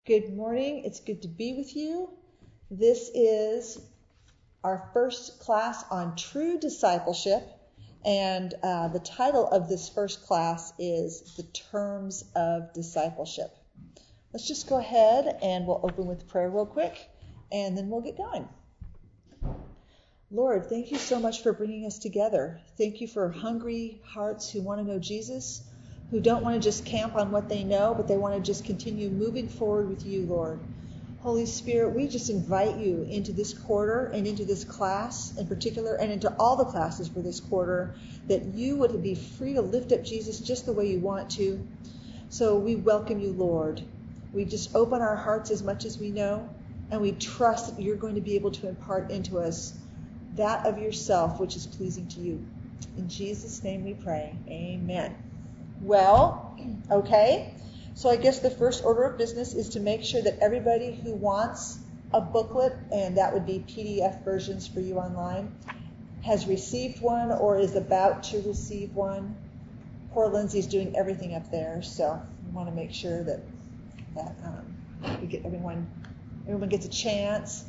Good morning. It's good to be with you. This is our first class on true discipleship, and the title of this first class is The Terms of Discipleship. Let's just go ahead and we'll open with prayer real quick, and then we'll get going. Lord, thank you so much for bringing us together. Thank you for hungry hearts who want to know Jesus, who don't want to just camp on what they know, but they want to just continue moving forward with you, Lord. Holy Spirit, we just invite you into this quarter and into this class in particular, and into all the classes for this quarter, that you would be free to lift up Jesus just the way you want to. So we welcome you, Lord. We just open our hearts as much as we know, and we trust that you're going to be able to impart into us that of yourself which is pleasing to you. In Jesus' name we pray. Amen. Well, okay. So I guess the first order of business is to make sure that everybody who wants a booklet, and that would be PDF versions for you online, has received one or is about to receive one. Poor Lindsay's doing everything up there, so we want to make sure that we get everyone gets a chance.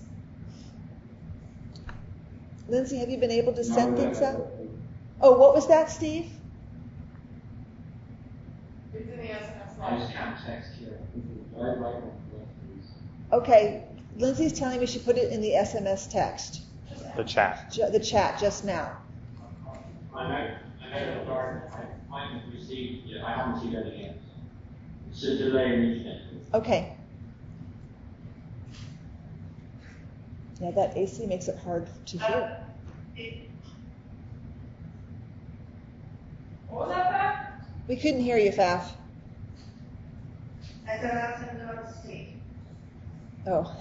Lindsay, have you been able to send things out? Oh, what was that, Steve? It's in the SMS. I just can't text here. Okay, Lindsay's telling me she put it in the SMS text. The chat. The chat just now. I haven't received anything yet. It's a delay in reaching it. Okay. Yeah, that AC makes it hard to hear. What was that, Faf? We couldn't hear you, Faf. I said I was going to go to Steve. Oh.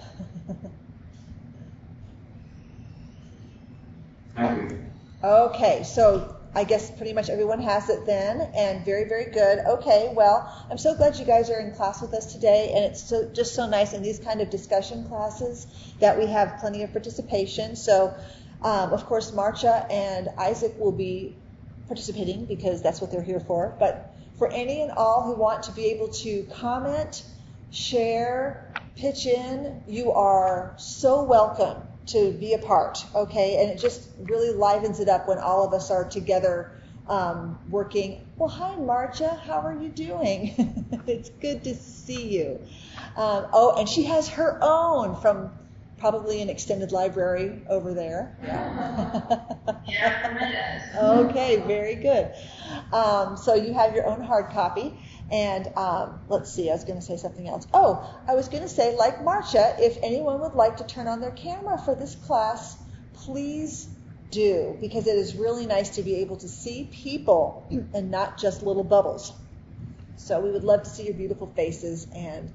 Thank you. Okay, so I guess pretty much everyone has it then, and very, very good. Okay, well, I'm so glad you guys are in class with us today, and it's just so nice in these kind of discussion classes that we have plenty of participation. So, of course, Marcia and Isaac will be participating because that's what they're here for. But for any and all who want to be able to comment, share, pitch in, you are so welcome to be a part, okay? And it just really livens it up when all of us are together working. Well, hi, Marcia. How are you doing? It's good to see you. And she has her own from probably an extended library over there. Yeah, from my desk. Okay, very good. So you have your own hard copy. And let's see, I was going to say something else. Oh, I was going to say, like Marcia, if anyone would like to turn on their camera for this class, please do, because it is really nice to be able to see people and not just little bubbles. So we would love to see your beautiful faces. And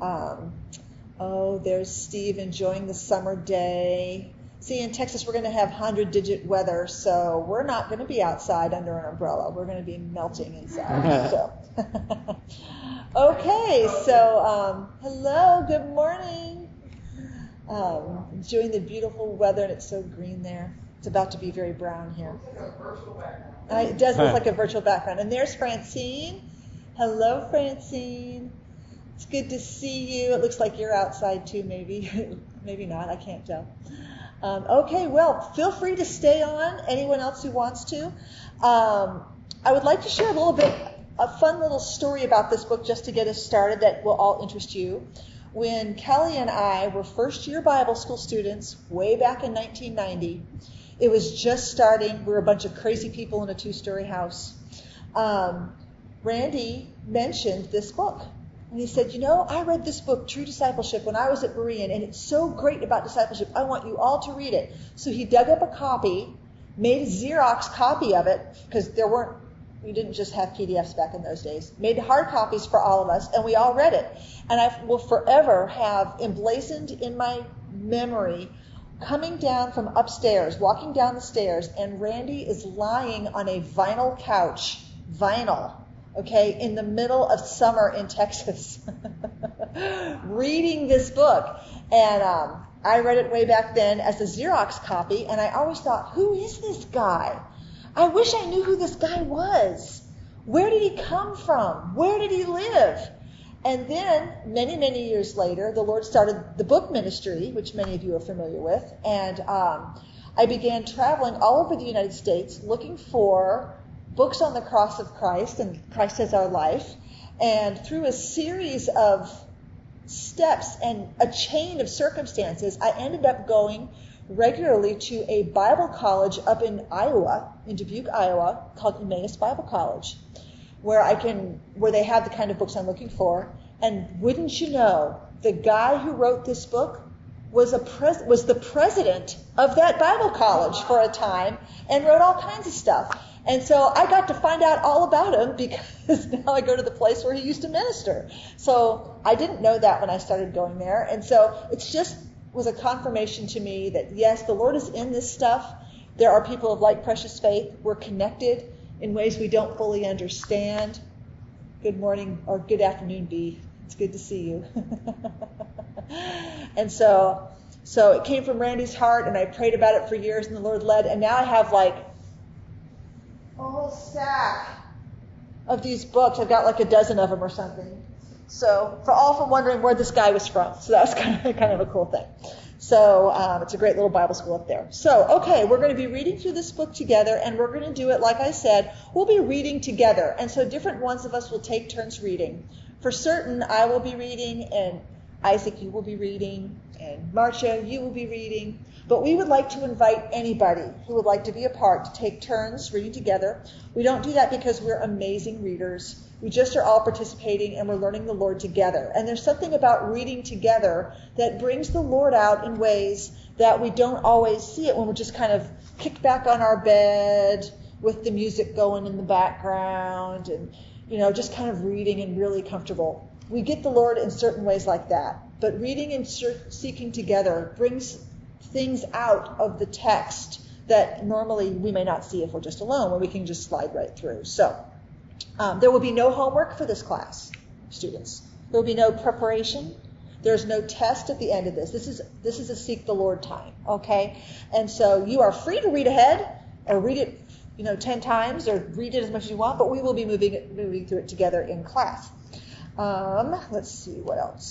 there's Steve enjoying the summer day. See, in Texas, we're going to have 100-digit weather, so we're not going to be outside under an umbrella. We're going to be melting inside. So, okay, so hello, good morning. Enjoying the beautiful weather, and it's so green there. It's about to be very brown here. It does look like a virtual background. And there's Francine. Hello, Francine. It's good to see you. It looks like you're outside too, maybe. Maybe not. I can't tell. Okay, well, feel free to stay on. Anyone else who wants to. I would like to share a fun little story about this book just to get us started that will all interest you. When Kelly and I were first-year Bible school students way back in 1990, it was just starting. We were a bunch of crazy people in a 2-story house. Randy mentioned this book. And he said, I read this book, True Discipleship, when I was at Berean, and it's so great about discipleship. I want you all to read it. So he dug up a copy, made a Xerox copy of it, because we didn't just have PDFs back in those days, made hard copies for all of us, and we all read it. And I will forever have emblazoned in my memory coming down from upstairs, walking down the stairs, and Randy is lying on a vinyl couch, okay, in the middle of summer in Texas, reading this book. And I read it way back then as a Xerox copy, and I always thought, who is this guy? I wish I knew who this guy was. Where did he come from? Where did he live? And then, many, many years later, the Lord started the book ministry, which many of you are familiar with. And I began traveling all over the United States looking for books on the cross of Christ and Christ as our life. And through a series of steps and a chain of circumstances, I ended up going regularly to a Bible college up in Iowa, in Dubuque, Iowa, called Emmaus Bible College, where they have the kind of books I'm looking for. And wouldn't you know, the guy who wrote this book was the president of that Bible college for a time and wrote all kinds of stuff. And so I got to find out all about him because now I go to the place where he used to minister. So I didn't know that when I started going there. And so it's just was a confirmation to me that, yes, the Lord is in this stuff. There are people of like precious faith. We're connected in ways we don't fully understand. Good morning or good afternoon, B. It's good to see you. And so it came from Randy's heart, and I prayed about it for years, and the Lord led. And now I have like a whole stack of these books. I've got like a dozen of them or something. So from wondering where this guy was from. So that was kind of a cool thing. So it's a great little Bible school up there. So, okay, we're going to be reading through this book together, and we're going to do it, like I said, we'll be reading together. And so different ones of us will take turns reading. For certain, I will be reading, and Isaac, you will be reading, and Marcia, you will be reading. But we would like to invite anybody who would like to be a part to take turns reading together. We don't do that because we're amazing readers. We just are all participating, and we're learning the Lord together. And there's something about reading together that brings the Lord out in ways that we don't always see it when we're just kind of kicked back on our bed with the music going in the background and, just kind of reading and really comfortable. We get the Lord in certain ways like that. But reading and seeking together brings things out of the text that normally we may not see if we're just alone, where we can just slide right through. So there will be no homework for this class, students. There will be no preparation. There's no test at the end of this. This is a seek the Lord time, okay? And so you are free to read ahead or read it 10 times or read it as much as you want, but we will be moving through it together in class. Let's see, what else?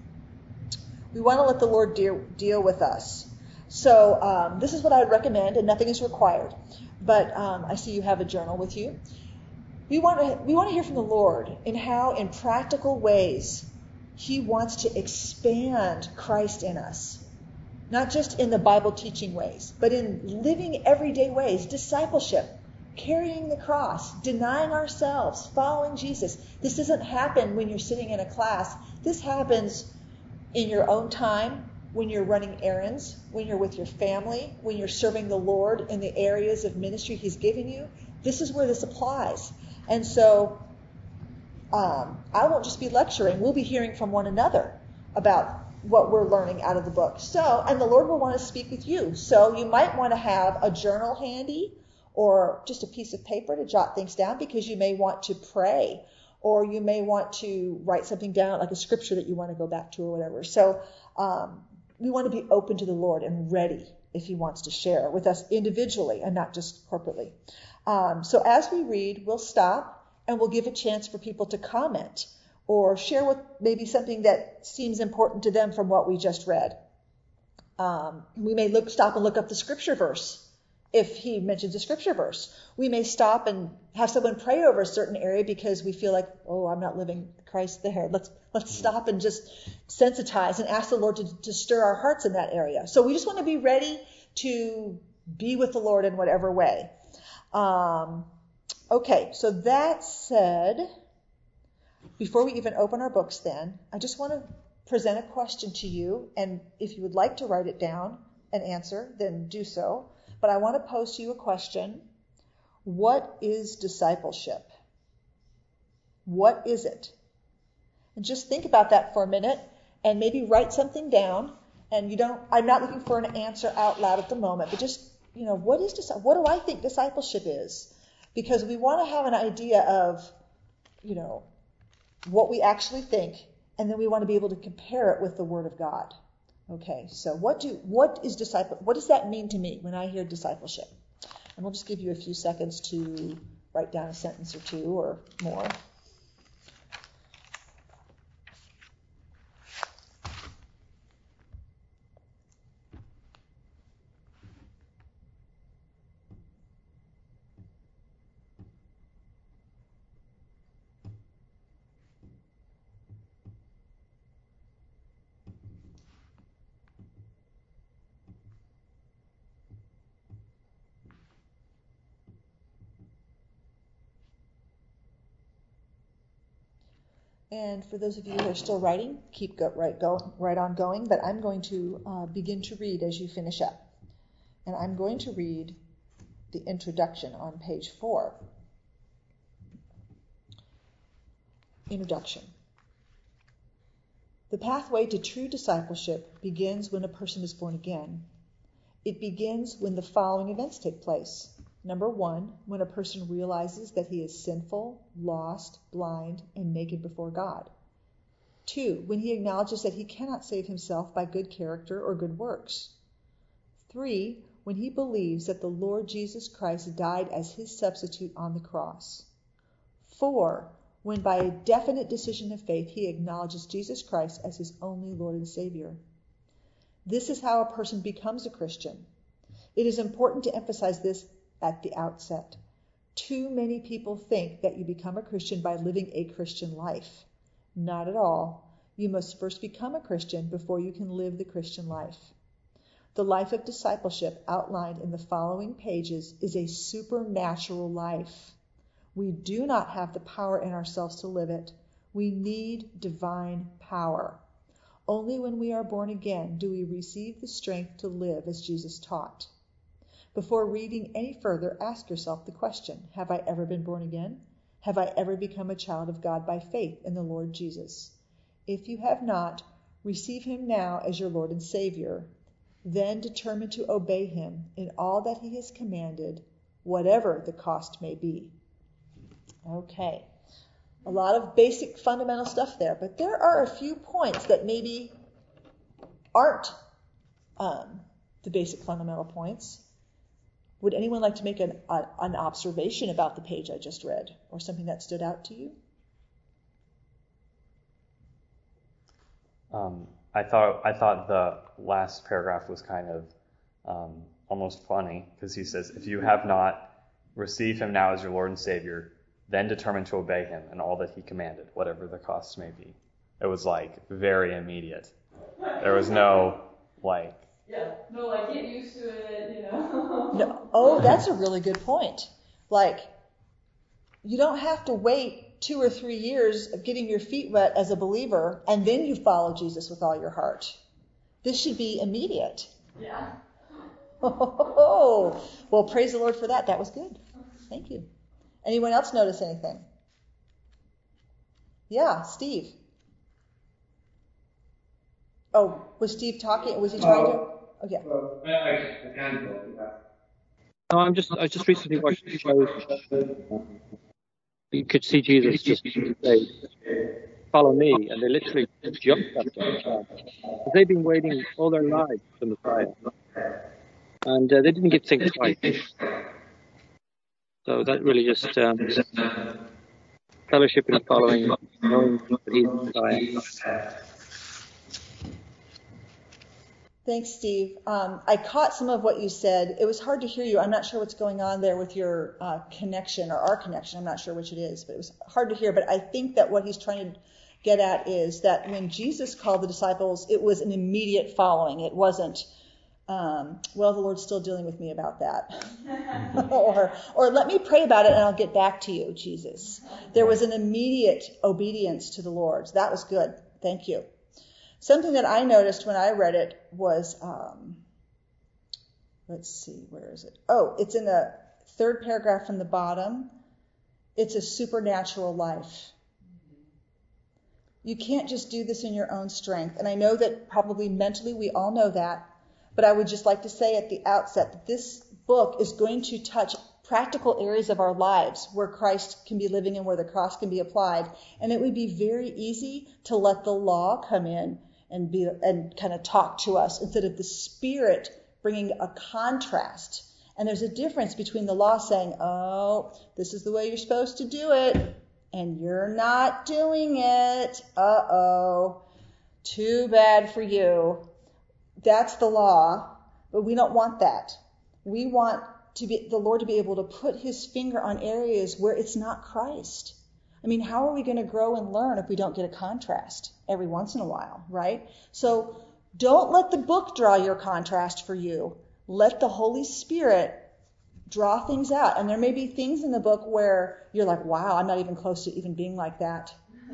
We want to let the Lord deal with us. So this is what I would recommend, and nothing is required. But I see you have a journal with you. We want to hear from the Lord in how, in practical ways, He wants to expand Christ in us. Not just in the Bible teaching ways, but in living everyday ways. Discipleship, carrying the cross, denying ourselves, following Jesus. This doesn't happen when you're sitting in a class. This happens in your own time, when you're running errands, when you're with your family, when you're serving the Lord in the areas of ministry He's given you. This is where this applies. And so I won't just be lecturing. We'll be hearing from one another about what we're learning out of the book. So, and the Lord will want to speak with you. So you might want to have a journal handy or just a piece of paper to jot things down, because you may want to pray, or you may want to write something down, like a scripture that you want to go back to or whatever. So we want to be open to the Lord and ready if He wants to share with us individually and not just corporately. So as we read, we'll stop and we'll give a chance for people to comment or share with maybe something that seems important to them from what we just read. We may stop and look up the scripture verse if he mentions a scripture verse. We may stop and have someone pray over a certain area because we feel like, oh, I'm not living Christ there. Let's stop and just sensitize and ask the Lord to stir our hearts in that area. So we just want to be ready to be with the Lord in whatever way. Okay, so that said, before we even open our books then, I just want to present a question to you, and if you would like to write it down and answer, then do so. But I want to pose to you a question. What is discipleship? What is it? And just think about that for a minute and maybe write something down. And I'm not looking for an answer out loud at the moment, but just, what do I think discipleship is? Because we want to have an idea of, what we actually think, and then we want to be able to compare it with the Word of God. Okay, so what does that mean to me when I hear discipleship? And we'll just give you a few seconds to write down a sentence or two or more. And for those of you who are still writing, keep right on going, but I'm going to begin to read as you finish up. And I'm going to read the introduction on page 4. Introduction. The pathway to true discipleship begins when a person is born again. It begins when the following events take place. Number 1, when a person realizes that he is sinful, lost, blind, and naked before God. 2, when he acknowledges that he cannot save himself by good character or good works. 3, when he believes that the Lord Jesus Christ died as his substitute on the cross. 4, when by a definite decision of faith he acknowledges Jesus Christ as his only Lord and Savior. This is how a person becomes a Christian. It is important to emphasize this at the outset. Too many people think that you become a Christian by living a Christian life. Not at all. You must first become a Christian before you can live the Christian life. The life of discipleship outlined in the following pages is a supernatural life. We do not have the power in ourselves to live it. We need divine power. Only when we are born again do we receive the strength to live as Jesus taught. Before reading any further, ask yourself the question, have I ever been born again? Have I ever become a child of God by faith in the Lord Jesus? If you have not, receive him now as your Lord and Savior. Then determine to obey him in all that he has commanded, whatever the cost may be. Okay, a lot of basic fundamental stuff there, but there are a few points that maybe aren't the basic fundamental points. Would anyone like to make an observation about the page I just read, or something that stood out to you? I thought the last paragraph was kind of almost funny, because he says, if you have not, receive him now as your Lord and Savior, then determine to obey him in all that he commanded, whatever the costs may be. It was very immediate. There was no get used to it, No. Oh, that's a really good point. You don't have to wait 2 or 3 years of getting your feet wet as a believer, and then you follow Jesus with all your heart. This should be immediate. Yeah. Oh, well, praise the Lord for that. That was good. Thank you. Anyone else notice anything? Yeah, Steve. Oh, was Steve talking? Was he trying to? Oh, yeah. I can talk about. No, I just recently watched the show. You could see Jesus just say, "Follow me," and they literally jumped at them. They've been waiting all their lives for the Messiah, and they didn't give things twice. So that really just fellowship and following, knowing that he's the Messiah. Thanks, Steve. I caught some of what you said. It was hard to hear you. I'm not sure what's going on there with your connection or our connection. I'm not sure which it is, but it was hard to hear. But I think that what he's trying to get at is that when Jesus called the disciples, it was an immediate following. It wasn't, the Lord's still dealing with me about that. or let me pray about it and I'll get back to you, Jesus. There was an immediate obedience to the Lord. So that was good. Thank you. Something that I noticed when I read it was, let's see, where is it? Oh, it's in the third paragraph from the bottom. It's a supernatural life. You can't just do this in your own strength. And I know that probably mentally we all know that, but I would just like to say at the outset that this book is going to touch practical areas of our lives where Christ can be living and where the cross can be applied. And it would be very easy to let the law come in and kind of talk to us instead of the Spirit bringing a contrast. And there's a difference between the law saying, oh, this is the way you're supposed to do it, and you're not doing it. Uh-oh, too bad for you. That's the law, but we don't want that. We want the Lord to be able to put his finger on areas where it's not Christ. I mean, how are we going to grow and learn if we don't get a contrast every once in a while, right? So don't let the book draw your contrast for you. Let the Holy Spirit draw things out. And there may be things in the book where you're like, wow, I'm not even close to even being like that.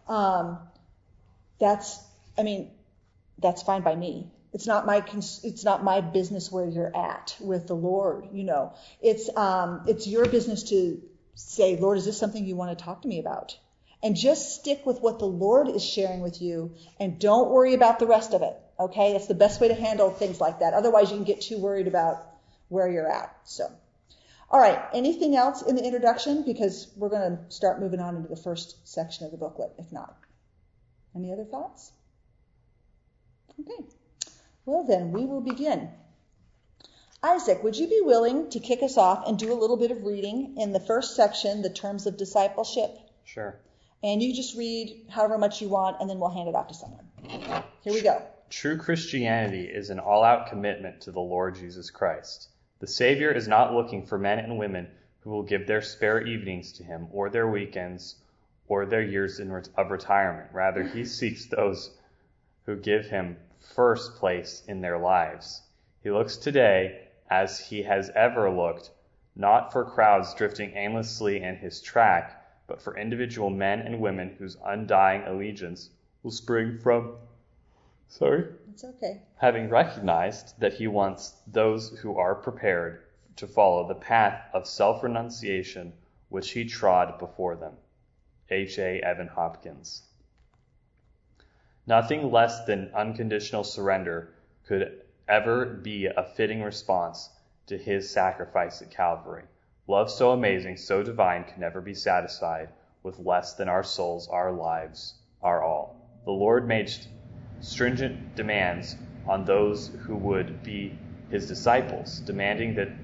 that's fine by me. It's not my business where you're at with the Lord. It's your business to say, Lord, is this something you want to talk to me about? And just stick with what the Lord is sharing with you, and don't worry about the rest of it. Okay, that's the best way to handle things like that. Otherwise, you can get too worried about where you're at. So, all right. Anything else in the introduction? Because we're going to start moving on into the first section of the booklet. If not, any other thoughts? Okay. Well, then we will begin. Isaac, would you be willing to kick us off and do a little bit of reading in the first section, the terms of discipleship? Sure. And you just read however much you want, and then we'll hand it off to someone. Here we go. True Christianity is an all-out commitment to the Lord Jesus Christ. The Savior is not looking for men and women who will give their spare evenings to him, or their weekends, or their years of retirement. Rather, he seeks those who give him first place in their lives. He looks today, as he has ever looked, not for crowds drifting aimlessly in his track, but for individual men and women whose undying allegiance will spring from It's okay. having recognized that he wants those who are prepared to follow the path of self-renunciation which he trod before them. H.A. Evan Hopkins. Nothing less than unconditional surrender could ever be a fitting response to his sacrifice at Calvary. Love so amazing, so divine, can never be satisfied with less than our souls, our lives, our all. The Lord made stringent demands on those who would be his disciples, demands that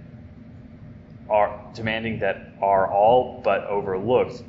are all overlooked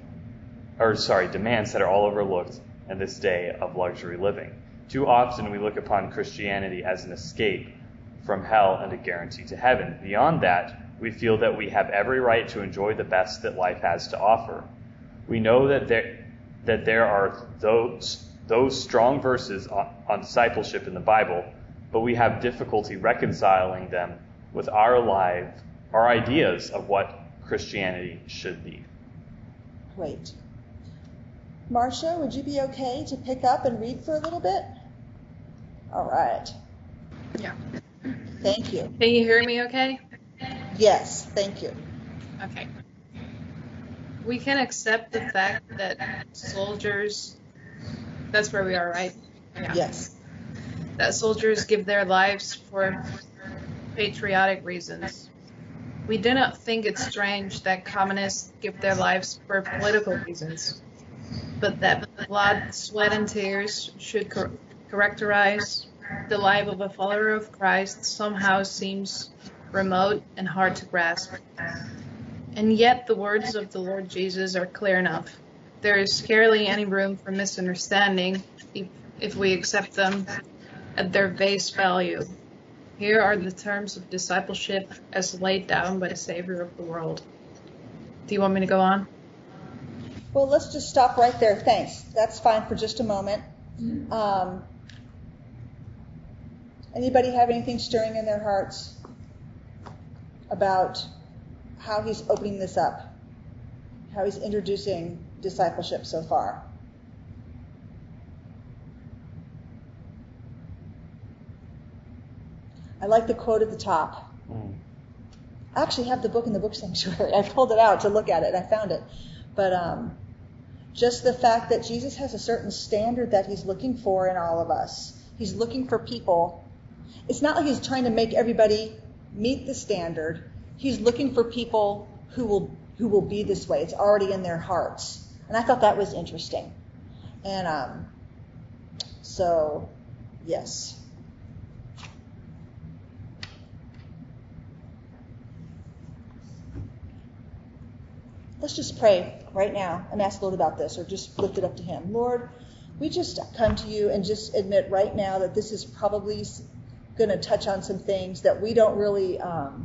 in this day of luxury living. Too often we look upon Christianity as an escape from hell and a guarantee to heaven. Beyond that, we feel that we have every right to enjoy the best that life has to offer. We know that there are those strong verses on discipleship in the Bible, but we have difficulty reconciling them with our ideas of what Christianity should be. Great. Marcia, would you be okay to pick up and read for a little bit? All right. Yeah. Thank you. Can you hear me okay? Yes, thank you. Okay. We can accept the fact that soldiers, that's where we are, right? Yeah. Yes. That soldiers give their lives for patriotic reasons. We do not think it's strange that communists give their lives for political reasons, but that blood, sweat, and tears should characterize the life of a follower of Christ somehow seems remote and hard to grasp. And yet the words of the Lord Jesus are clear enough. There is scarcely any room for misunderstanding if we accept them at their face value. Here are the terms of discipleship as laid down by the Savior of the world. Do you want me to go on? Well, let's just stop right there. Thanks. That's fine for just a moment. Anybody have anything stirring in their hearts about how he's opening this up, how he's introducing discipleship so far? I like the quote at the top. I actually have the book in the book sanctuary. I pulled it out to look at it. I found it. But just the fact that Jesus has a certain standard that he's looking for in all of us. He's looking for people. It's not like he's trying to make everybody meet the standard. He's looking for people who will be this way. It's already in their hearts. And I thought that was interesting. And so, yes. Let's just pray right now and ask the Lord about this, or just lift it up to him. Lord, we just come to you and just admit right now that this is probably going to touch on some things that we don't really,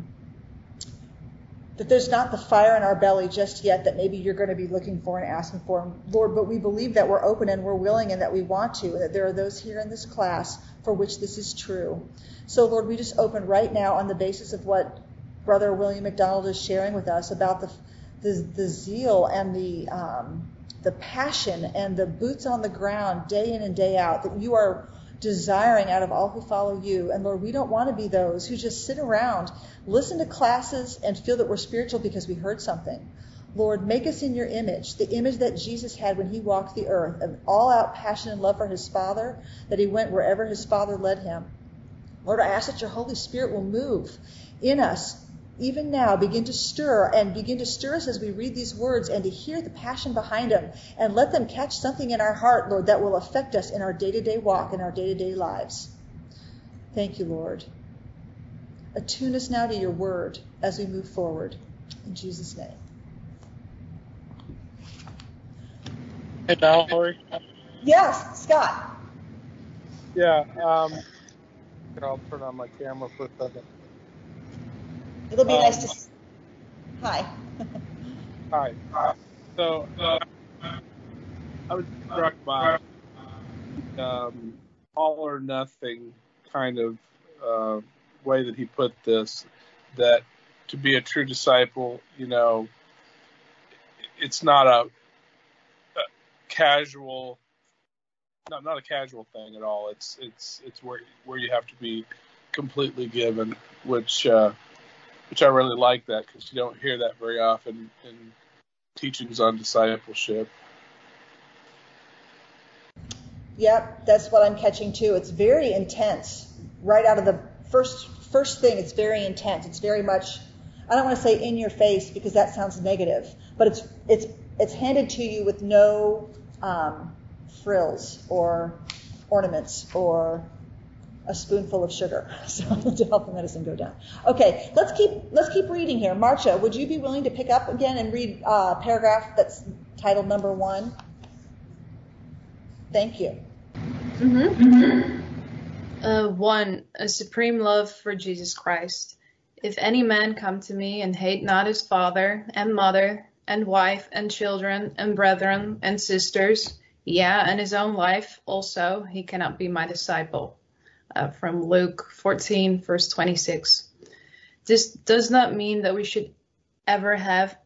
that there's not the fire in our belly just yet that maybe you're going to be looking for and asking for, Lord, but we believe that we're open and we're willing and that we want to, and that there are those here in this class for which this is true. So, Lord, we just open right now on the basis of what Brother William McDonald is sharing with us about the zeal and the the passion and the boots on the ground day in and day out that you are desiring out of all who follow you. And Lord, we don't want to be those who just sit around, listen to classes, and feel that we're spiritual because we heard something. Lord, make us in your image, the image that Jesus had when he walked the earth, of all-out passion and love for his Father, that he went wherever his Father led him. Lord, I ask that your Holy Spirit will move in us even now, begin to stir us as we read these words, and to hear the passion behind them, and let them catch something in our heart, Lord, that will affect us in our day-to-day walk, in our day-to-day lives. Thank you, Lord. Attune us now to your word as we move forward. In Jesus' name. Hey, Valerie. Yes, Scott. Yeah, I'll turn on my camera for a second. It'll be nice to see. Hi. Hi. So, I was struck by all or nothing kind of way that he put this, that to be a true disciple, it's not a casual, not a casual thing at all. It's where you have to be completely given, which I really like that, because you don't hear that very often in teachings on discipleship. Yep, that's what I'm catching too. It's very intense. Right out of the first thing, it's very intense. It's very much, I don't want to say in your face because that sounds negative, but it's handed to you with no frills or ornaments or a spoonful of sugar, so to help the medicine go down. Okay, let's keep reading here. Marcia, would you be willing to pick up again and read paragraph that's titled number 1? Thank you. 1. A supreme love for Jesus Christ. If any man come to me and hate not his father and mother and wife and children and brethren and sisters, and his own life also, he cannot be my disciple. From Luke 14, verse 26. This does not mean that we should ever have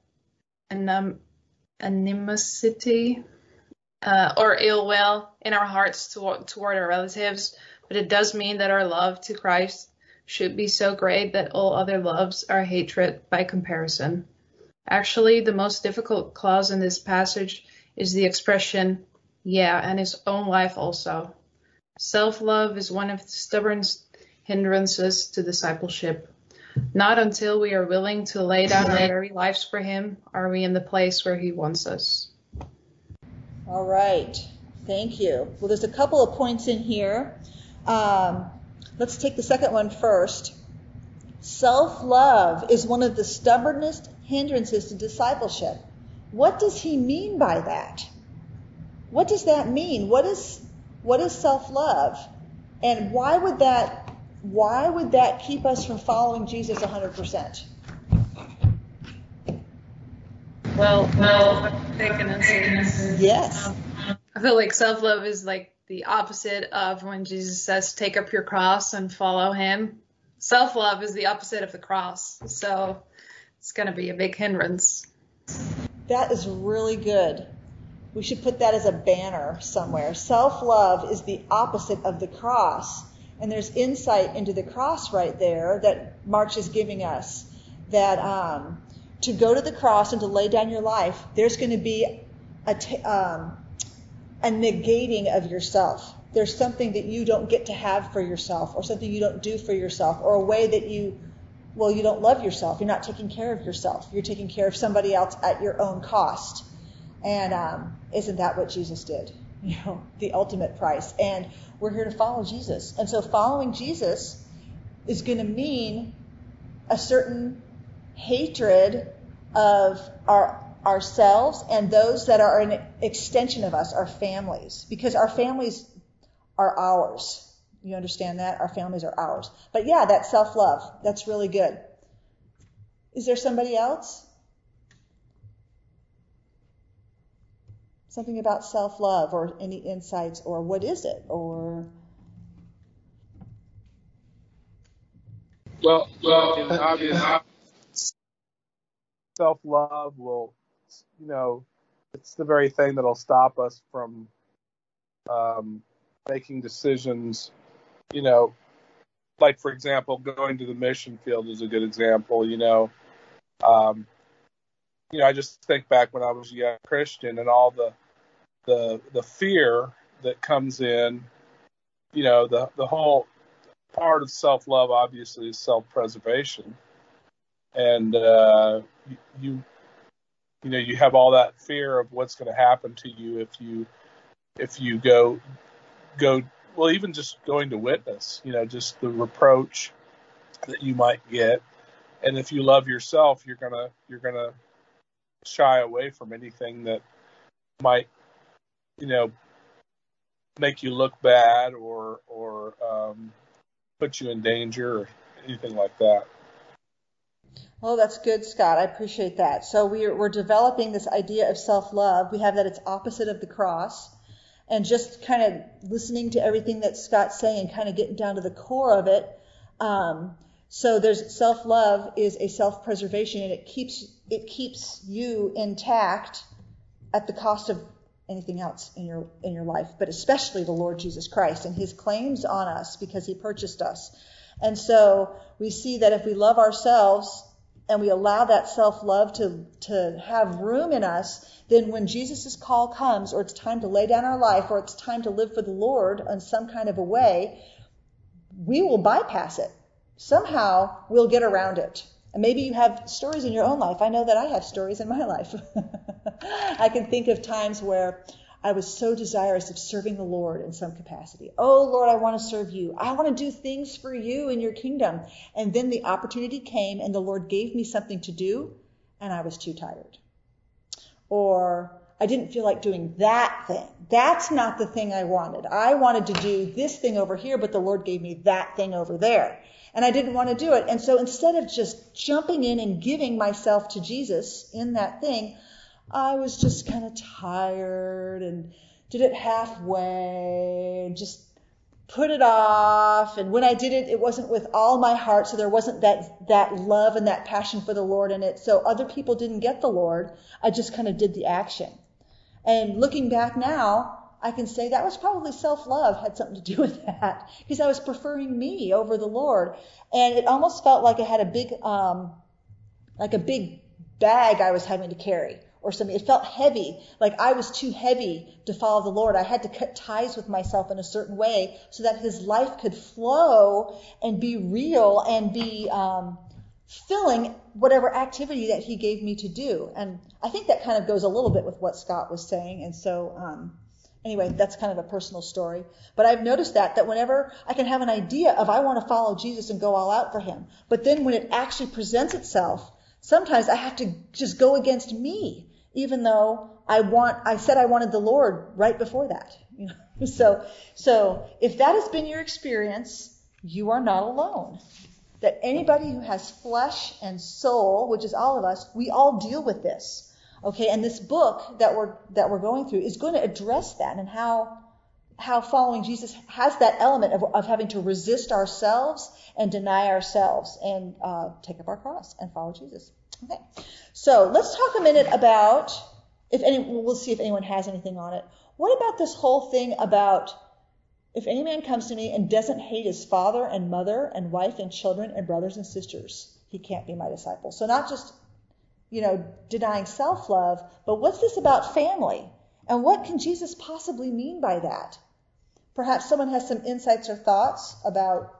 animosity or ill will in our hearts toward our relatives, but it does mean that our love to Christ should be so great that all other loves are hatred by comparison. Actually, the most difficult clause in this passage is the expression, and his own life also. Self-love is one of the stubborn hindrances to discipleship. Not until we are willing to lay down our very lives for him are we in the place where he wants us. All right. Thank you. Well, there's a couple of points in here. Let's take the second one first. Self-love is one of the stubbornest hindrances to discipleship. What does he mean by that? What does that mean? What is self-love? And why would that keep us from following Jesus 100%? Well, yes. I feel like self-love is like the opposite of when Jesus says, take up your cross and follow him. Self-love is the opposite of the cross. So it's going to be a big hindrance. That is really good. We should put that as a banner somewhere. Self-love is the opposite of the cross. And there's insight into the cross right there that March is giving us. That to go to the cross and to lay down your life, there's going to be a negating of yourself. There's something that you don't get to have for yourself, or something you don't do for yourself, or a way that you don't love yourself. You're not taking care of yourself. You're taking care of somebody else at your own cost. And isn't that what Jesus did? The ultimate price. And we're here to follow Jesus. And so following Jesus is going to mean a certain hatred of ourselves and those that are an extension of us, our families. Because our families are ours. You understand that? Our families are ours. But that's self-love. That's really good. Is there somebody else? Something about self-love, or any insights, or what is it? Or well, obviously, self-love will, it's the very thing that'll stop us from making decisions, like, for example, going to the mission field is a good example. I just think back when I was a young Christian and all the fear that comes in, the whole part of self-love obviously is self-preservation. And, you have all that fear of what's going to happen to you if you go, well, even just going to witness, just the reproach that you might get. And if you love yourself, you're going to shy away from anything that might, make you look bad or put you in danger or anything like that. Oh, that's good, Scott. I appreciate that. So we're developing this idea of self-love. We have that it's opposite of the cross. And just kind of listening to everything that Scott's saying, kind of getting down to the core of it. So there's self-love is a self-preservation, and it keeps you intact at the cost of anything else in your life, but especially the Lord Jesus Christ and his claims on us because he purchased us. And so we see that if we love ourselves and we allow that self-love to have room in us, then when Jesus' call comes, or it's time to lay down our life, or it's time to live for the Lord in some kind of a way, we will bypass it. Somehow we'll get around it. And maybe you have stories in your own life. I know that I have stories in my life. I can think of times where I was so desirous of serving the Lord in some capacity. Oh, Lord, I want to serve you. I want to do things for you in your kingdom. And then the opportunity came and the Lord gave me something to do, and I was too tired. Or I didn't feel like doing that thing. That's not the thing I wanted. I wanted to do this thing over here, but the Lord gave me that thing over there. And I didn't want to do it. And so instead of just jumping in and giving myself to Jesus in that thing, I was just kind of tired and did it halfway and just put it off. And when I did it, it wasn't with all my heart. So there wasn't that love and that passion for the Lord in it. So other people didn't get the Lord. I just kind of did the action. And looking back now, I can say that was probably self-love had something to do with that, because I was preferring me over the Lord. And it almost felt like I had a big bag I was having to carry or something. It felt heavy, like I was too heavy to follow the Lord. I had to cut ties with myself in a certain way so that his life could flow and be real and be filling whatever activity that he gave me to do. And I think that kind of goes a little bit with what Scott was saying. And so anyway, that's kind of a personal story. But I've noticed that whenever I can have an idea of I want to follow Jesus and go all out for him, but then when it actually presents itself, sometimes I have to just go against me, even though I said I wanted the Lord right before that. So if that has been your experience, you are not alone. That anybody who has flesh and soul, which is all of us, we all deal with this. Okay, and this book that we're going through is going to address that, and how following Jesus has that element of having to resist ourselves and deny ourselves and take up our cross and follow Jesus. Okay, so let's talk a minute about we'll see if anyone has anything on it. What about this whole thing about if any man comes to me and doesn't hate his father and mother and wife and children and brothers and sisters, he can't be my disciple. So not just denying self-love, but what's this about family? And what can Jesus possibly mean by that? Perhaps someone has some insights or thoughts about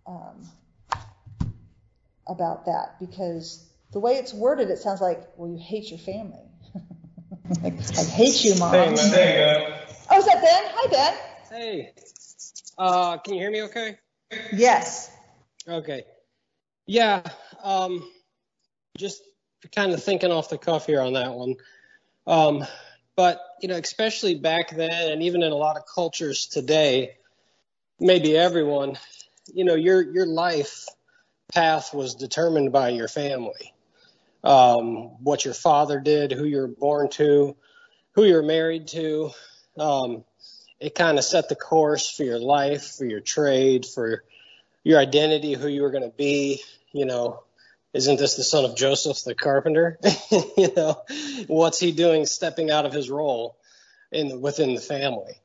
that, because the way it's worded, it sounds like, well, you hate your family. I hate you, Mom. Hey, man. Oh, is that Ben? Hi, Ben. Hey. Can you hear me okay? Yes. Okay. Yeah. Just kind of thinking off the cuff here on that one. But, especially back then and even in a lot of cultures today, maybe everyone, your life path was determined by your family. What your father did, who you were born to, who you were married to. It kind of set the course for your life, for your trade, for your identity, who you were going to be. isn't this the son of Joseph the carpenter? What's he doing stepping out of his role within the family?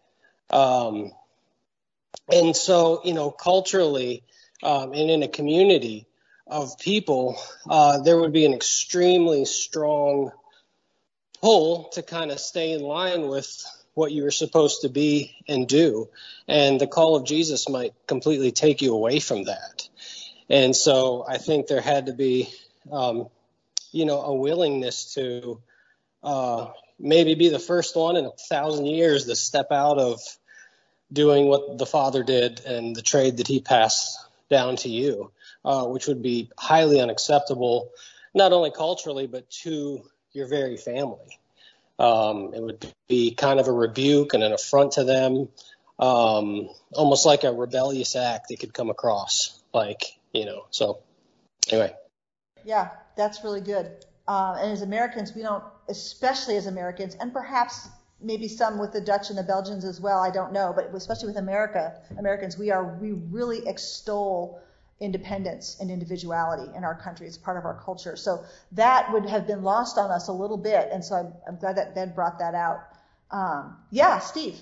And so, culturally, and in a community of people, there would be an extremely strong pull to kind of stay in line with what you were supposed to be and do. And the call of Jesus might completely take you away from that. And so I think there had to be, a willingness to maybe be the first one in 1,000 years to step out of doing what the Father did and the trade that he passed down to you, which would be highly unacceptable, not only culturally, but to your very family. It would be kind of a rebuke and an affront to them, almost like a rebellious act it could come across, so anyway. Yeah, that's really good. And as Americans, we don't, especially as Americans, and perhaps maybe some with the Dutch and the Belgians as well, I don't know, but especially with Americans, we really extol independence and individuality in our country. It's part of our culture. So that would have been lost on us a little bit, and so I'm glad that Ben brought that out. Steve.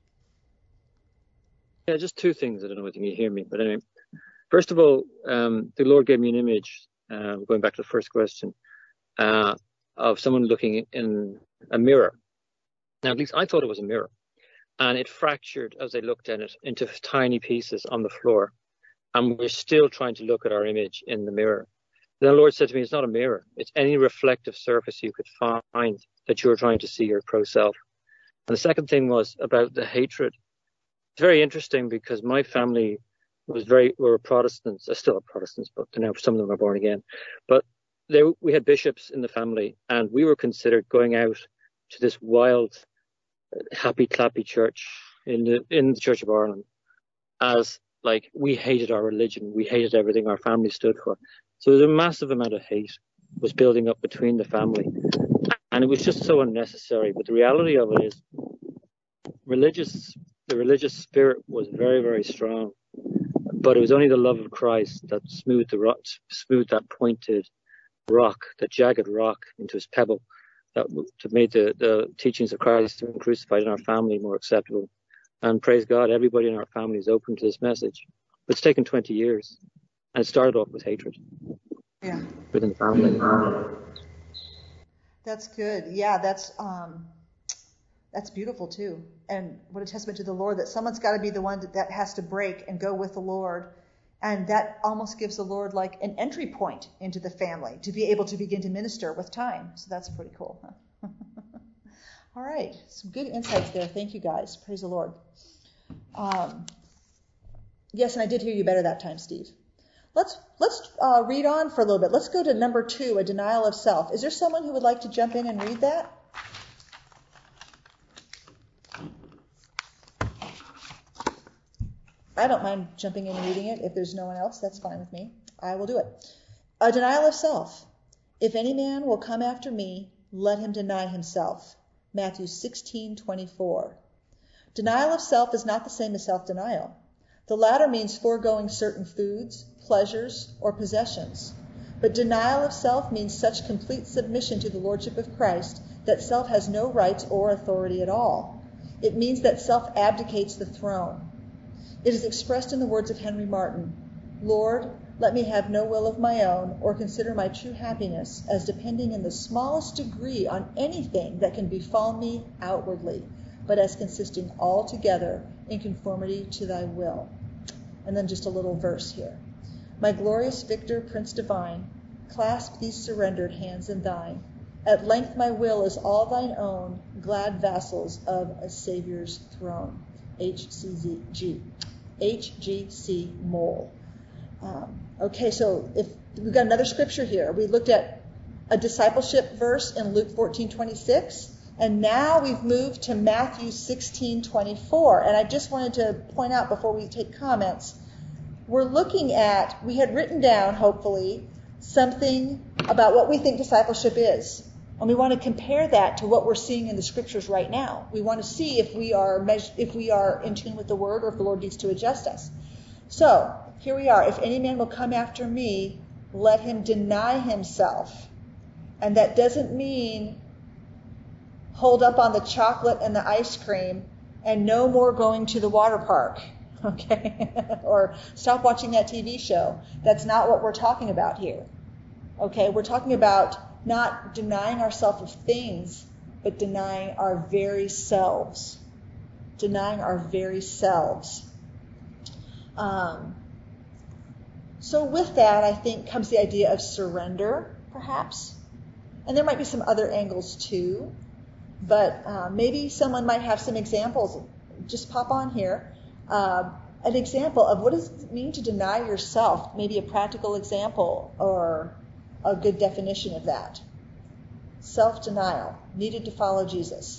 Yeah, just two things. I don't know whether you can hear me, but anyway. First of all, the Lord gave me an image, going back to the first question, of someone looking in a mirror. Now, at least I thought it was a mirror. And it fractured as I looked at it into tiny pieces on the floor. And we're still trying to look at our image in the mirror. Then the Lord said to me, it's not a mirror. It's any reflective surface you could find that you're trying to see your pro self. And the second thing was about the hatred. It's very interesting because my family were Protestants. Still are Protestants, but now some of them are born again. But we had bishops in the family, and we were considered going out to this wild, happy clappy church in the Church of Ireland as like we hated our religion, we hated everything our family stood for. So there's a massive amount of hate was building up between the family, and it was just so unnecessary. But the reality of it is, the religious spirit was very, very strong. But it was only the love of Christ that smoothed that pointed rock, that jagged rock, into his pebble, that made the teachings of Christ and crucified in our family more acceptable. And praise God, everybody in our family is open to this message. But it's taken 20 years, and it started off with hatred. Yeah. Within the family. That's good. Yeah, that's beautiful too. And what a testament to the Lord that someone's got to be the one that has to break and go with the Lord. And that almost gives the Lord like an entry point into the family to be able to begin to minister with time. So that's pretty cool. Huh? All right. Some good insights there. Thank you guys. Praise the Lord. Yes, and I did hear you better that time, Steve. Let's read on for a little bit. Let's go to number 2, a denial of self. Is there someone who would like to jump in and read that? I don't mind jumping in and reading it. If there's no one else, that's fine with me. I will do it. A denial of self. If any man will come after me, let him deny himself. Matthew 16:24. Denial of self is not the same as self-denial. The latter means foregoing certain foods, pleasures, or possessions. But denial of self means such complete submission to the lordship of Christ that self has no rights or authority at all. It means that self abdicates the throne. It is expressed in the words of Henry Martin, Lord, let me have no will of my own or consider my true happiness as depending in the smallest degree on anything that can befall me outwardly, but as consisting altogether in conformity to thy will. And then just a little verse here. My glorious victor, Prince Divine, clasp these surrendered hands in thine. At length my will is all thine own, glad vassals of a Savior's throne. H.G.C. Moll. Okay, so if we've got another scripture here. We looked at a discipleship verse in Luke 14:26, and now we've moved to Matthew 16:24. And I just wanted to point out before we take comments, we had written down, hopefully, something about what we think discipleship is. And we want to compare that to what we're seeing in the scriptures right now. We want to see if we are in tune with the word or if the Lord needs to adjust us. So here we are. If any man will come after me, let him deny himself. And that doesn't mean hold up on the chocolate and the ice cream and no more going to the water park, okay? Or stop watching that TV show. That's not what we're talking about here, okay? We're talking about not denying ourselves of things, but denying our very selves. Denying our very selves. So with that, I think, comes the idea of surrender, perhaps. And there might be some other angles too. But maybe someone might have some examples. Just pop on here. An example of what does it mean to deny yourself. Maybe a practical example or a good definition of that. Self-denial, needed to follow Jesus.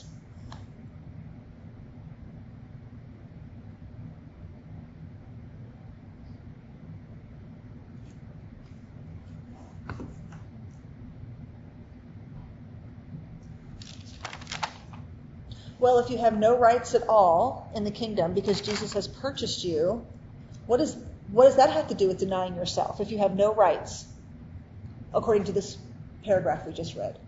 Well, if you have no rights at all in the kingdom because Jesus has purchased you, what does that have to do with denying yourself if you have no rights, according to this paragraph we just read?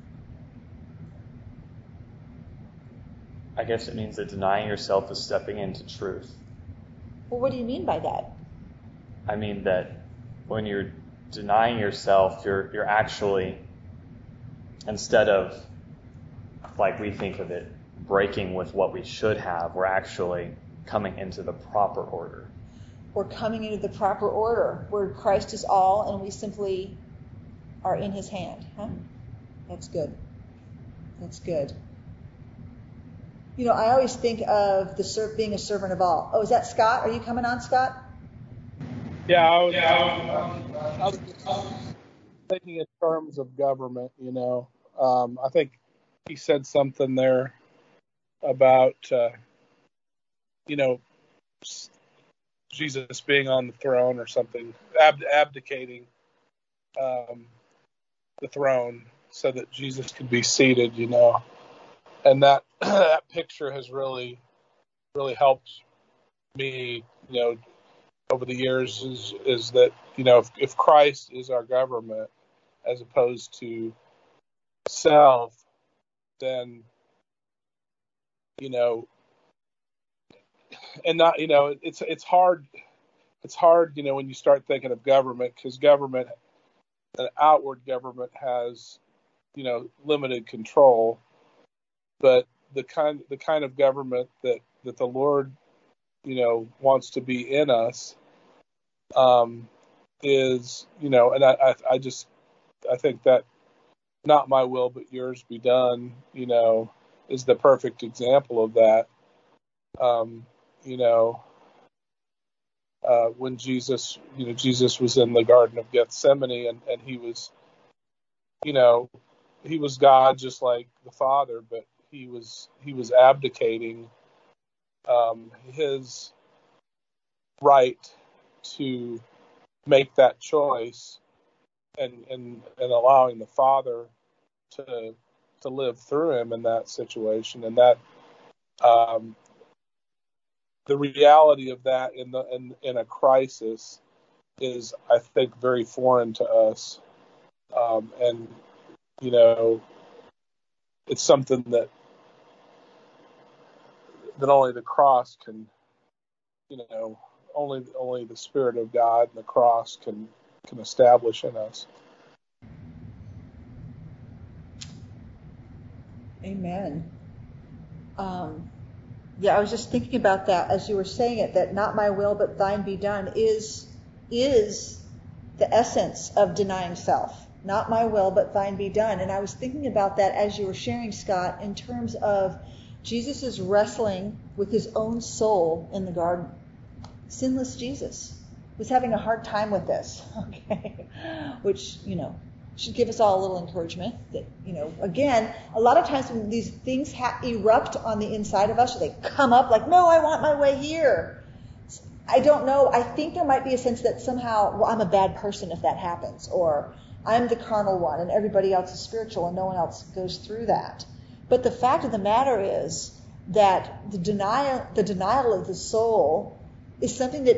I guess it means that denying yourself is stepping into truth. Well, what do you mean by that? I mean that when you're denying yourself, you're actually, instead of, like we think of it, breaking with what we should have, we're actually coming into the proper order. We're coming into the proper order where Christ is all and we simply are in his hand. Huh? That's good. That's good. You know, I always think of being a servant of all. Oh, is that Scott? Are you coming on, Scott? Yeah, I was thinking in terms of government, you know. I think he said something there about, you know, Jesus being on the throne or something, abdicating the throne so that Jesus could be seated, you know. And that that picture has really helped me, you know, over the years is that, you know, if Christ is our government as opposed to self, then, you know, and not, you know, it's hard, you know, when you start thinking of government, because government, an outward government has, you know, limited control, but the kind of government that the Lord, you know, wants to be in us, is, you know, and I think that not my will but yours be done, you know, is the perfect example of that. You know, when Jesus was in the Garden of Gethsemane and he was, you know, he was God just like the Father, but he was abdicating his right to make that choice and allowing the Father to live through him in that situation, and that the reality of that in a crisis is, I think, very foreign to us, and you know, it's something that only the cross can, you know, only the Spirit of God and the cross can establish in us. Amen. Yeah, I was just thinking about that as you were saying it, that not my will but thine be done is the essence of denying self. Not my will but thine be done. And I was thinking about that as you were sharing, Scott, in terms of Jesus is wrestling with his own soul in the garden. Sinless Jesus was having a hard time with this, okay? Which, you know, should give us all a little encouragement that, you know, again, a lot of times when these things erupt on the inside of us, or they come up like, no, I want my way here. I don't know. I think there might be a sense that somehow, well, I'm a bad person if that happens, or I'm the carnal one and everybody else is spiritual and no one else goes through that. But the fact of the matter is that the denial of the soul is something that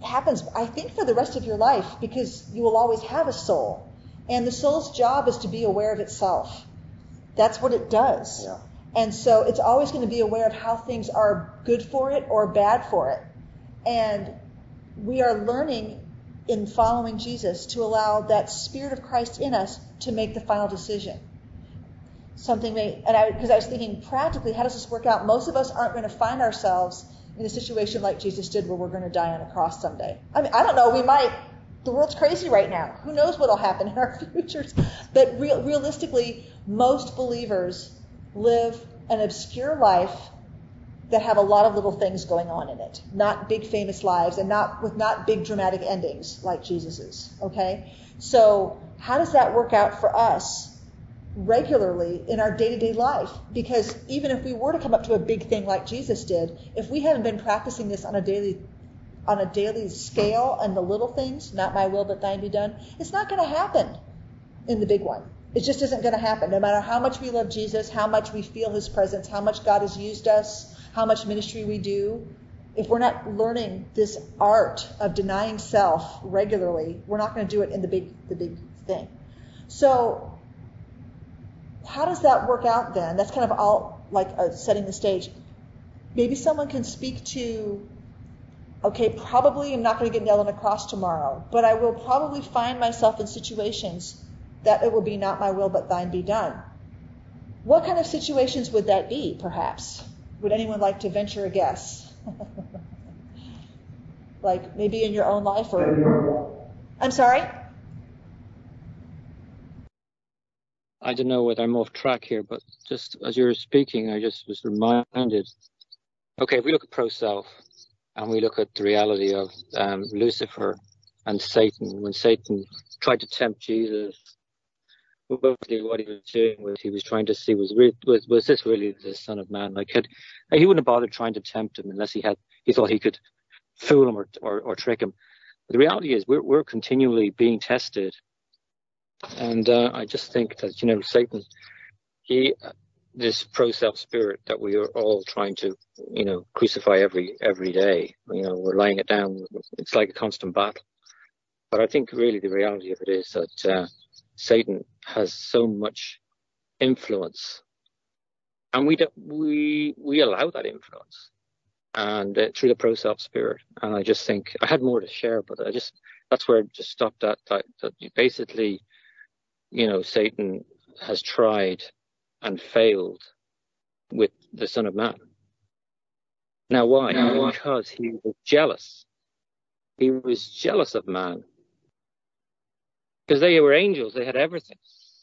happens, I think, for the rest of your life, because you will always have a soul. And the soul's job is to be aware of itself. That's what it does. Yeah. And so it's always going to be aware of how things are good for it or bad for it. And we are learning in following Jesus to allow that Spirit of Christ in us to make the final decision. Because I was thinking practically, how does this work out? Most of us aren't going to find ourselves in a situation like Jesus did, where we're going to die on a cross someday. I mean, I don't know, we might. The world's crazy right now. Who knows what will happen in our futures? But realistically, most believers live an obscure life that have a lot of little things going on in it. Not big famous lives, and not big dramatic endings like Jesus's. Okay? So how does that work out for us regularly in our day-to-day life? Because even if we were to come up to a big thing like Jesus did, if we haven't been practicing this on a daily scale, and the little things, not my will but thine be done, it's not going to happen in the big one. It just isn't going to happen. No matter how much we love Jesus, how much we feel his presence, how much God has used us, how much ministry we do, if we're not learning this art of denying self regularly, we're not going to do it in the big thing. So how does that work out then? That's kind of all like setting the stage. Maybe someone can speak to, okay, probably I'm not going to get nailed on a cross tomorrow, but I will probably find myself in situations that it will be not my will but thine be done. What kind of situations would that be, perhaps? Would anyone like to venture a guess? Like maybe in your own life, or... I'm sorry? I don't know whether I'm off track here, but just as you were speaking, I just was reminded. Okay, if we look at pro-self, and we look at the reality of Lucifer and Satan, when Satan tried to tempt Jesus, what he was doing was he was trying to see was this really the Son of Man? Like, he wouldn't have bothered trying to tempt him unless he thought he could fool him or trick him. But the reality is we're continually being tested, and I just think that Satan, this pro-self spirit that we are all trying to crucify every day. We're laying it down. It's like a constant battle. But I think really the reality of it is that Satan has so much influence, and we allow that influence, and through the pro-self spirit. And I just think I had more to share, but that's where I just stopped at. That basically, Satan has tried and failed with the Son of Man. Now, why? Because he was jealous. He was jealous of man. Because they were angels, they had everything.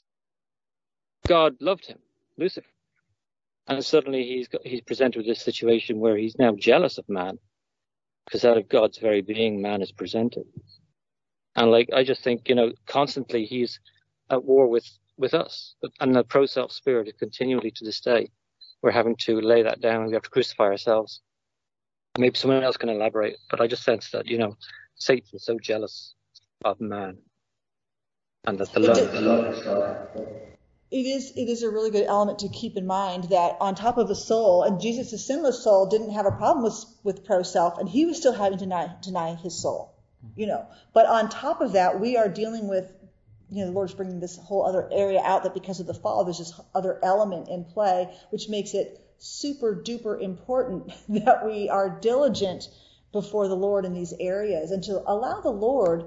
God loved him, Lucifer. And suddenly he's presented with this situation where he's now jealous of man, because out of God's very being, man is presented. And I just think, constantly he's at war with us. And the pro-self spirit is continually to this day. We're having to lay that down. We have to crucify ourselves. Maybe someone else can elaborate, but I just sense that, Satan is so jealous of man. And that the love is God. It is a really good element to keep in mind that on top of the soul, and Jesus' sinless soul didn't have a problem with pro-self, and he was still having to deny his soul. But on top of that, we are dealing with, the Lord's bringing this whole other area out, that because of the fall, there's this other element in play, which makes it super duper important that we are diligent before the Lord in these areas, and to allow the Lord,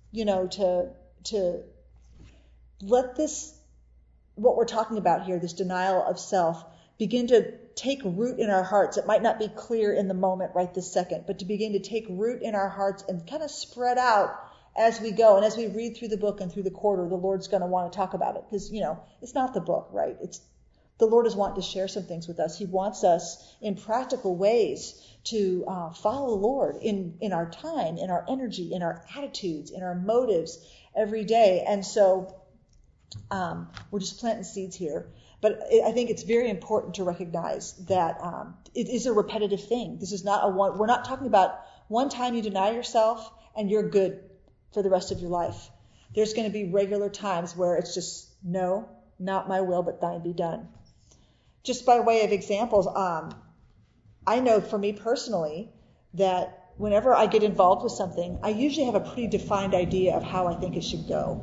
to let this, what we're talking about here, this denial of self, begin to take root in our hearts. It might not be clear in the moment right this second, but to begin to take root in our hearts and kind of spread out as we go. And as we read through the book and through the quarter, the Lord's going to want to talk about it, because, it's not the book, right? It's the Lord is wanting to share some things with us. He wants us in practical ways to follow the Lord in our time, in our energy, in our attitudes, in our motives every day. And so we're just planting seeds here. But I think it's very important to recognize that it is a repetitive thing. This is not we're not talking about one time you deny yourself and you're good for the rest of your life. There's going to be regular times where it's just, no, not my will, but thine be done. Just by way of examples, I know for me personally that whenever I get involved with something, I usually have a pretty defined idea of how I think it should go.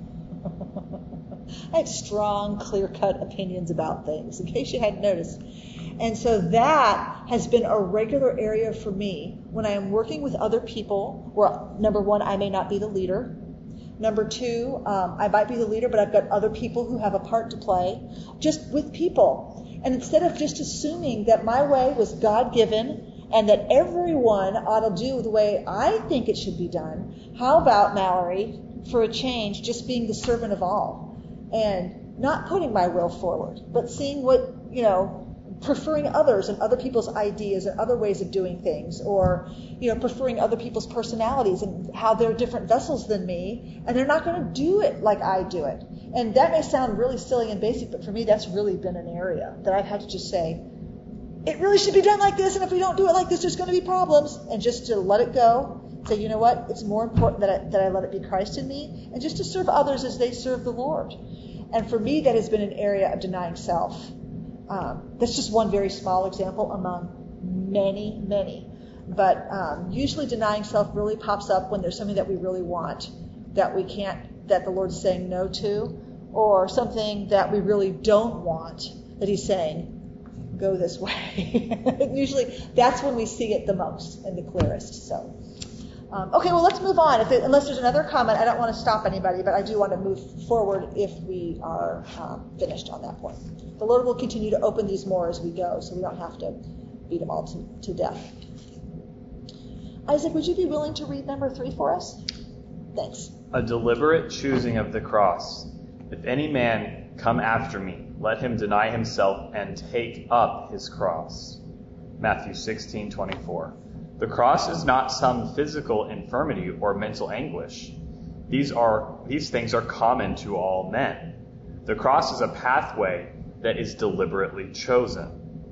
I have strong, clear-cut opinions about things, in case you hadn't noticed. And so that has been a regular area for me when I am working with other people where, number one, I may not be the leader. Number two, I might be the leader, but I've got other people who have a part to play, just with people. And instead of just assuming that my way was God-given and that everyone ought to do the way I think it should be done, how about, Mallory, for a change, just being the servant of all and not putting my will forward, but seeing what, preferring others and other people's ideas and other ways of doing things, or, preferring other people's personalities and how they're different vessels than me, and they're not going to do it like I do it. And that may sound really silly and basic, but for me, that's really been an area that I've had to just say, it really should be done like this, and if we don't do it like this, there's going to be problems, and just to let it go, say, you know what, it's more important that I let it be Christ in me, and just to serve others as they serve the Lord. And for me, that has been an area of denying self. That's just one very small example among many, many. But usually denying self really pops up when there's something that we really want, that we can't, that the Lord's saying no to, or something that we really don't want, that He's saying, go this way. Usually that's when we see it the most and the clearest. So, okay, well, let's move on. Unless there's another comment, I don't want to stop anybody, but I do want to move forward if we are finished on that point. The Lord will continue to open these more as we go, so we don't have to beat them all to death. Isaac, would you be willing to read number 3 for us? Thanks. A deliberate choosing of the cross. If any man come after me, let him deny himself and take up his cross. Matthew 16:24. The cross is not some physical infirmity or mental anguish. These things are common to all men. The cross is a pathway that is deliberately chosen.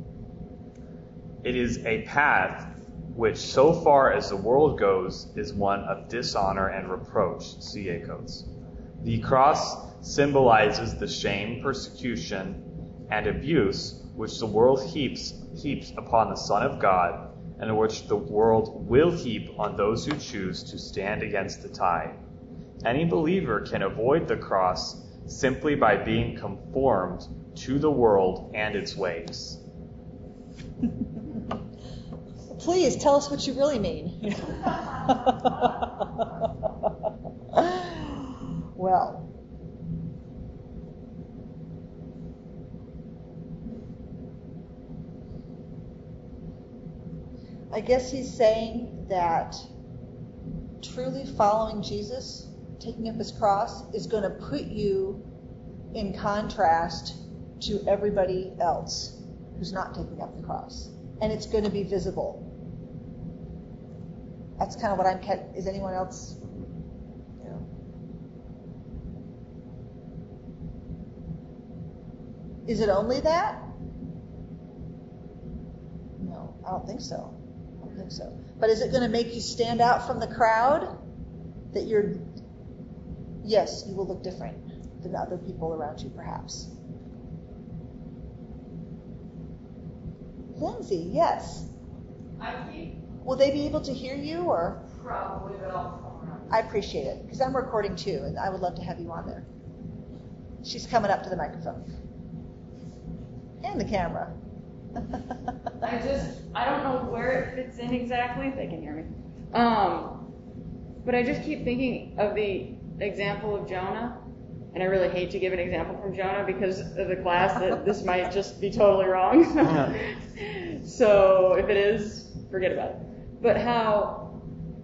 It is a path which, so far as the world goes, is one of dishonor and reproach. C.A. Coates. The cross symbolizes the shame, persecution, and abuse which the world heaps upon the Son of God, and which the world will heap on those who choose to stand against the tide. Any believer can avoid the cross simply by being conformed to the world and its ways. Please tell us what you really mean. Well, I guess he's saying that truly following Jesus, taking up his cross, is going to put you in contrast to everybody else who's not taking up the cross. And it's going to be visible. That's kind of what I'm catching. Is anyone else? Is it only that? No, I don't think so. But is it going to make you stand out from the crowd? Yes, you will look different than other people around you, perhaps. Lindsay, yes. Will they be able to hear you, or? Probably, but I'll come around. I appreciate it, because I'm recording too, and I would love to have you on there. She's coming up to the microphone. And the camera. I don't know where it fits in exactly. They can hear me. But I just keep thinking of the example of Jonah. And I really hate to give an example from Jonah because of the class that this might just be totally wrong. So if it is, forget about it. But how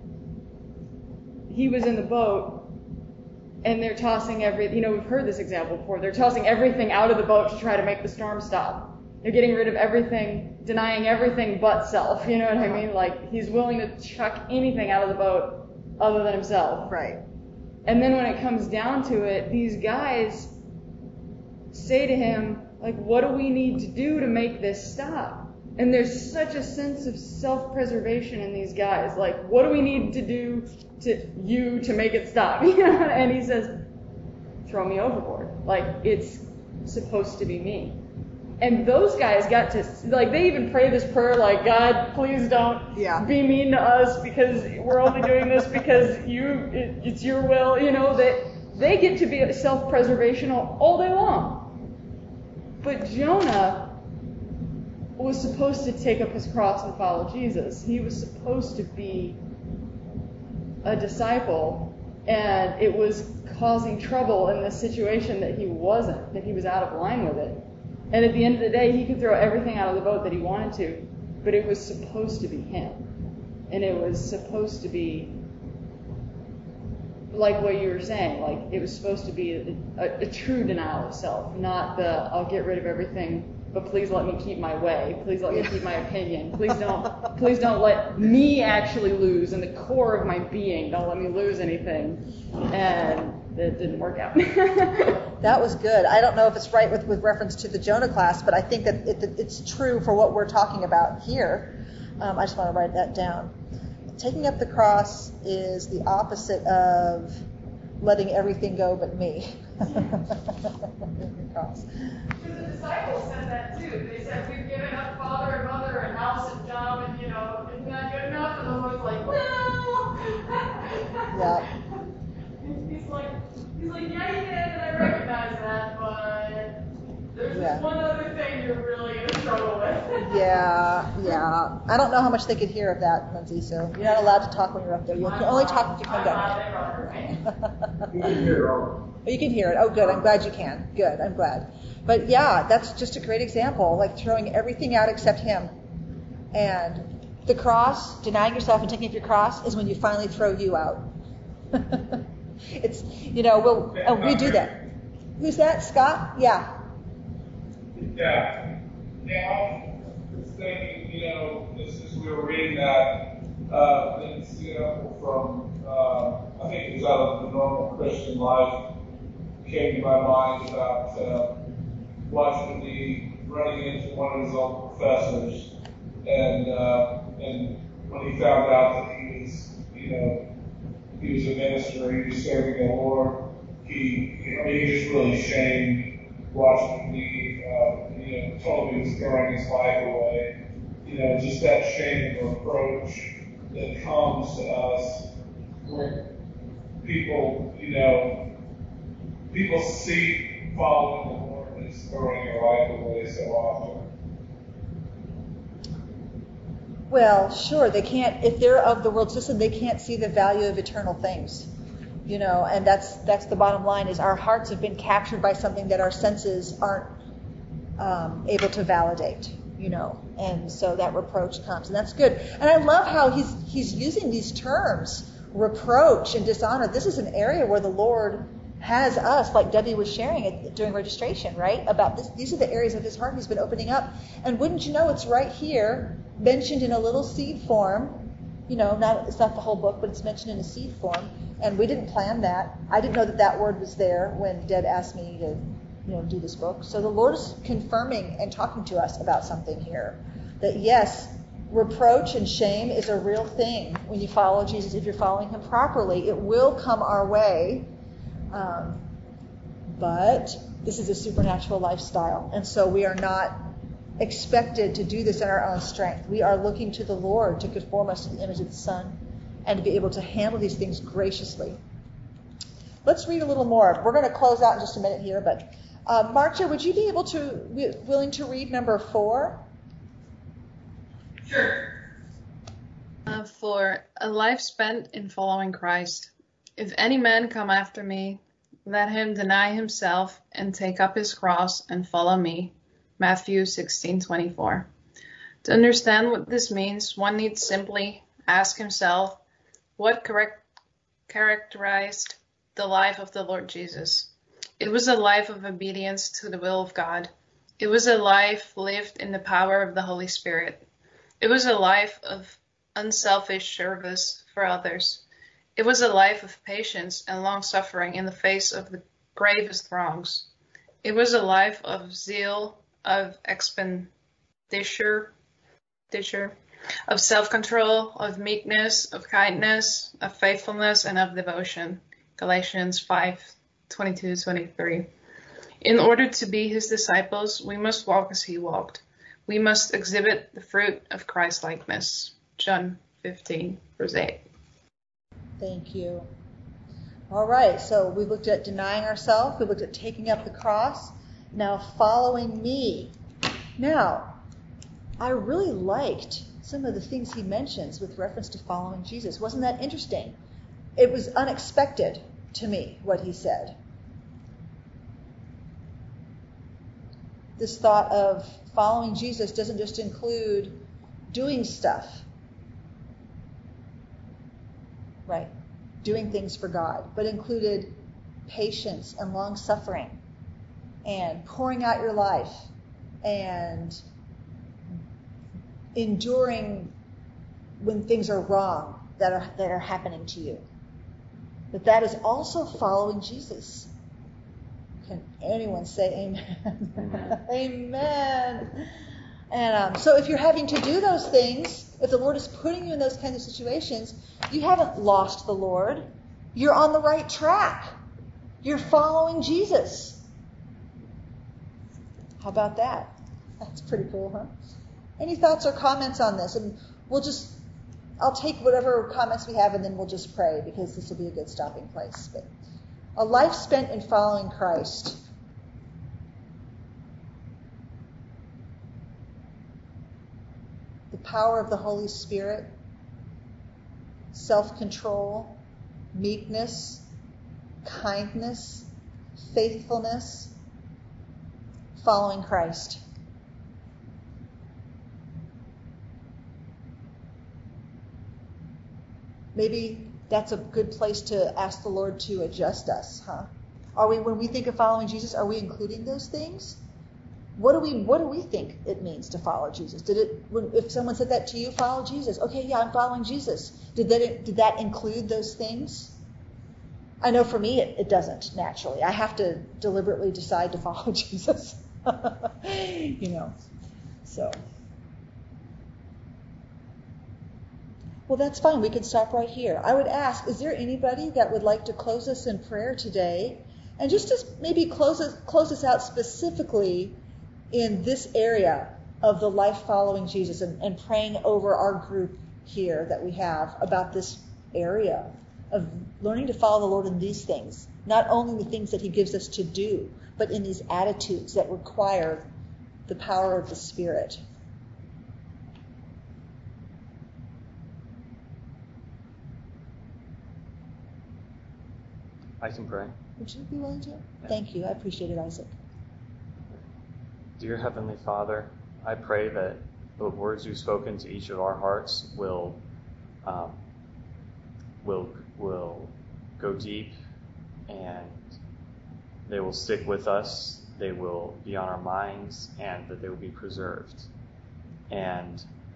he was in the boat and they're tossing we've heard this example before. They're tossing everything out of the boat to try to make the storm stop. They're getting rid of everything, denying everything but self. You know what I mean? Like, he's willing to chuck anything out of the boat other than himself. Right. And then when it comes down to it, these guys say to him, like, what do we need to do to make this stop? And there's such a sense of self-preservation in these guys. Like, what do we need to do to make it stop? And he says, throw me overboard. Like, it's supposed to be me. And those guys got to, like, they even pray this prayer like, God, please don't be mean to us because we're only doing this because it's your will, that they get to be self-preservation all day long. But Jonah was supposed to take up his cross and follow Jesus. He was supposed to be a disciple, and it was causing trouble in this situation that he wasn't, that he was out of line with it. And at the end of the day, he could throw everything out of the boat that he wanted to, but it was supposed to be him. And it was supposed to be like what you were saying, like it was supposed to be a true denial of self, not the I'll get rid of everything, but please let me keep my way. Please let me keep my opinion. Please don't let me actually lose in the core of my being. Don't let me lose anything. And it didn't work out. That was good. I don't know if it's right with reference to the Jonah class, but I think that it's true for what we're talking about here. I just want to write that down. Taking up the cross is the opposite of letting everything go but me. Because the disciples said that too. They said, we've given up father and mother and house and job, and isn't that good enough? And the Lord's like, well. Yeah. He's like, yeah, you did, and I recognize that, but there's this one other thing you're really in trouble with. Yeah. I don't know how much they could hear of that, Lindsay, so you're not allowed to talk when you're up there. You can only talk if you come down. You can hear it all. You can hear it. Oh, good. I'm glad you can. Good. I'm glad. But yeah, that's just a great example, like throwing everything out except him. And the cross, denying yourself and taking up your cross, is when you finally throw you out. It's, we do that. Who's that? Scott? Yeah. Yeah, I was thinking, just as we were reading that, an example from, I think it was out of the Normal Christian Life, came to my mind about watching me running into one of his old professors, and when he found out that he was a minister, he was serving the Lord, he just really shamed watching me, told me he was throwing his life away. Just that shame and reproach that comes to us when people see following the Lord as throwing your life away so often. Well, sure, they can't, if they're of the world system, they can't see the value of eternal things. And that's the bottom line, is our hearts have been captured by something that our senses aren't able to validate, and so that reproach comes, and that's good. And I love how he's using these terms, reproach and dishonor. This is an area where the Lord has us, like Debbie was sharing it during registration, right? About this, these are the areas of his heart he's been opening up. And wouldn't you know, it's right here, mentioned in a little seed form. It's not the whole book, but it's mentioned in a seed form. And we didn't plan that. I didn't know that word was there when Deb asked me to do this book. So the Lord is confirming and talking to us about something here. That yes, reproach and shame is a real thing when you follow Jesus. If you're following him properly, it will come our way. But this is a supernatural lifestyle. And so we are not expected to do this in our own strength. We are looking to the Lord to conform us to the image of the Son and to be able to handle these things graciously. Let's read a little more. We're going to close out in just a minute here, but Marcia, would you be willing to read number 4? Sure. For a life spent in following Christ. If any man come after me, let him deny himself and take up his cross and follow me. Matthew 16:24. To understand what this means, one needs simply ask himself what characterized the life of the Lord Jesus. It was a life of obedience to the will of God. It was a life lived in the power of the Holy Spirit. It was a life of unselfish service for others. It was a life of patience and long-suffering in the face of the gravest wrongs. It was a life of zeal, of expenditure, of self-control, of meekness, of kindness, of faithfulness, and of devotion. Galatians 5:22-23. In order to be his disciples, we must walk as he walked. We must exhibit the fruit of Christ-likeness. John 15, verse 8. Thank you. All right, so we looked at denying ourselves. We looked at taking up the cross. Now, following me. Now, I really liked some of the things he mentions with reference to following Jesus. Wasn't that interesting? It was unexpected to me, what he said. This thought of following Jesus doesn't just include doing stuff, right? Doing things for God, but included patience and long-suffering and pouring out your life and enduring when things are wrong that are happening to you. But that is also following Jesus. Can anyone say amen? Amen. And so if you're having to do those things, if the Lord is putting you in those kinds of situations, you haven't lost the Lord. You're on the right track. You're following Jesus. How about that? That's pretty cool, huh? Any thoughts or comments on this? And I'll take whatever comments we have and then we'll just pray because this will be a good stopping place. But a life spent in following Christ. The power of the Holy Spirit, self-control, meekness, kindness, faithfulness, following Christ. Maybe that's a good place to ask the Lord to adjust us, huh? When we think of following Jesus, are we including those things? What do we think it means to follow Jesus? If someone said that to you, follow Jesus. Okay, yeah, I'm following Jesus. Did that include those things? I know for me it doesn't naturally. I have to deliberately decide to follow Jesus. So. Well, that's fine. We can stop right here. I would ask, is there anybody that would like to close us in prayer today? And just to maybe close us out specifically in this area of the life following Jesus and praying over our group here that we have about this area of learning to follow the Lord in these things. Not only the things that he gives us to do, but in these attitudes that require the power of the Spirit. I can pray. Would you be willing to? Yeah. Thank you. I appreciate it, Isaac. Dear Heavenly Father, I pray that the words you've spoken to each of our hearts will go deep, and they will stick with us. They will be on our minds, and that they will be preserved. And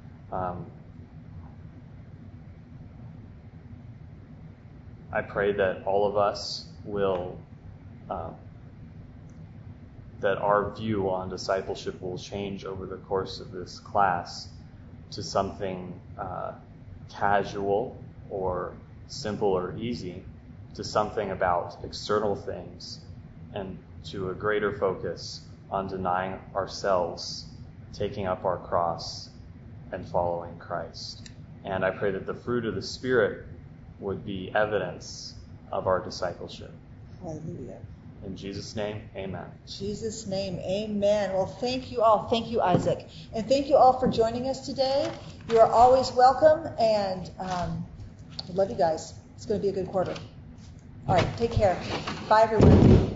I pray that all of us will, that our view on discipleship will change over the course of this class to something casual or simple or easy, to something about external things, and to a greater focus on denying ourselves, taking up our cross, and following Christ. And I pray that the fruit of the Spirit would be evidence of our discipleship. Hallelujah. In Jesus' name, amen. In Jesus' name, amen. Well, thank you all. Thank you, Isaac. And thank you all for joining us today. You are always welcome, and I love you guys. It's going to be a good quarter. All right, take care. Bye, everyone.